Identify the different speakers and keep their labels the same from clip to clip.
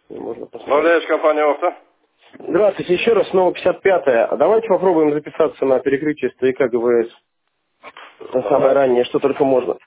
Speaker 1: Можно посмотреть.
Speaker 2: Управляешь компания «Авто».
Speaker 1: Здравствуйте, еще раз, снова 55-я. А давайте попробуем записаться на перекрытие стояка ГВС. Самое раннее, что только можно.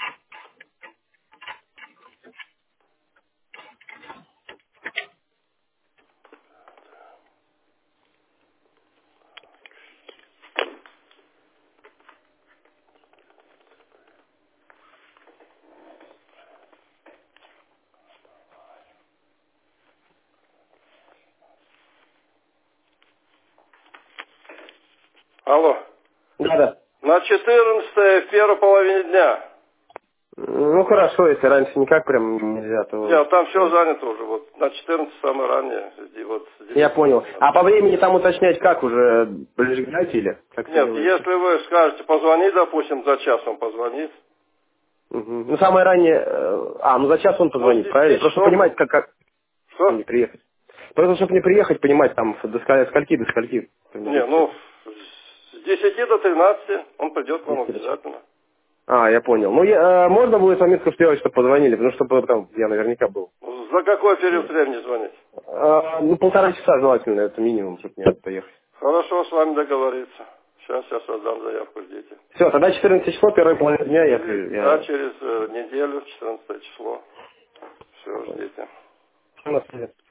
Speaker 2: Алло.
Speaker 1: Да-да.
Speaker 2: На 14 в первой половине дня.
Speaker 1: Ну хорошо, если раньше никак прям нельзя, то...
Speaker 2: Нет, там все занято уже. Вот на 14 самое раннее. Вот,
Speaker 1: Я понял. А по времени там уточнять как уже? Ближе или как это
Speaker 2: Нет,
Speaker 1: делается?
Speaker 2: если вы скажете позвонить, допустим, за час он позвонит.
Speaker 1: Угу. Ну самое раннее... ну за час он
Speaker 2: Ну, с
Speaker 1: позвонит,
Speaker 2: 10
Speaker 1: правильно? Просто
Speaker 2: часов.
Speaker 1: понимать, как
Speaker 2: Что?
Speaker 1: мне приехать. Просто чтобы не приехать, понимать там до скольки
Speaker 2: Не,
Speaker 1: примерно.
Speaker 2: ну, с 10 до 13 он придет к вам обязательно.
Speaker 1: Я понял. Ну, можно будет пометку сделать, чтобы позвонили, потому что там я наверняка был.
Speaker 2: За какой период времени звонить?
Speaker 1: Ну, 1,5 часа желательно, это минимум, чтобы не надо поехать.
Speaker 2: Хорошо, с вами договориться. Сейчас я создам заявку, ждите.
Speaker 1: Все, тогда 14 число, первая половина дня,
Speaker 2: Да, через неделю, 14 число. Все, ждите.
Speaker 1: Все, на связи.